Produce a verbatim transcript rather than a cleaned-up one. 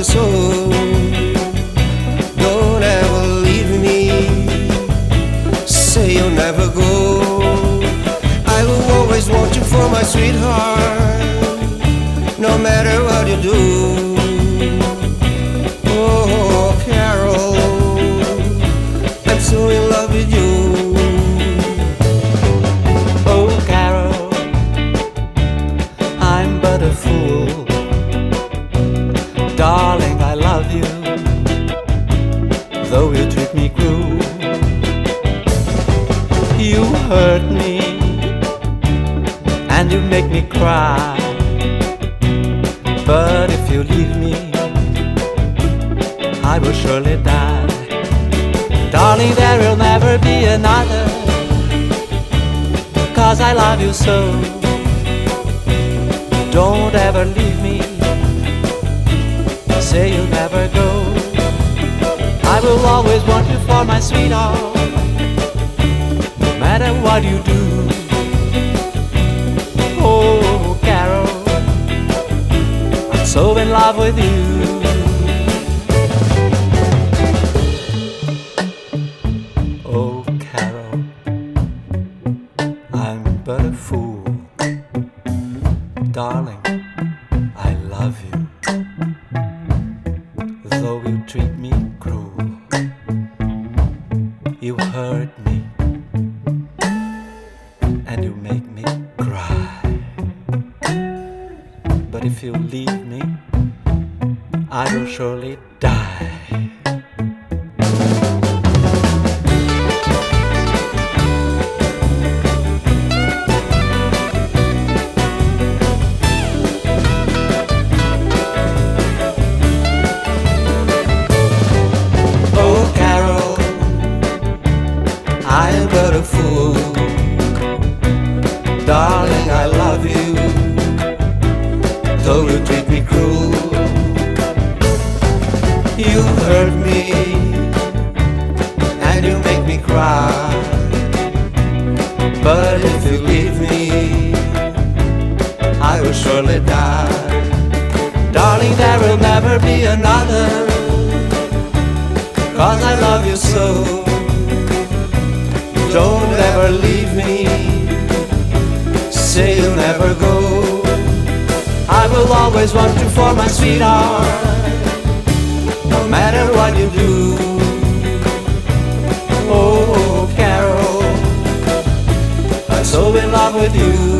you so. Don't ever leave me. Say you'll never go. I will always want you for my sweetheart, no matter what you do. Oh, Carol, I'm so in love with you. Oh, Carol, I'm but a fool. Darling, I love you, though you treat me cruel. You hurt me, and you make me cry. But if you leave me, I will surely die. Darling, there will never be another, 'cause I love you so. Don't ever leave me. Say you'll never go. I will always want you for my sweetheart, no matter what you do. Oh, Carol, I'm so in love with you. Oh, Carol, I'm but a fool. Darling, I love you, though you treat me cruel. You hurt me, and you make me cry. But if you leave me, I will surely die. I am but a fool. Darling, I love you, though you treat me cruel. You hurt me, and you make me cry. But if you leave me, I will surely die. Darling, there will never be another, 'cause I love you so. Don't ever leave me. Say you'll never go. I will always want you for my sweetheart, no matter what you do. Oh, Carol, I'm so in love with you.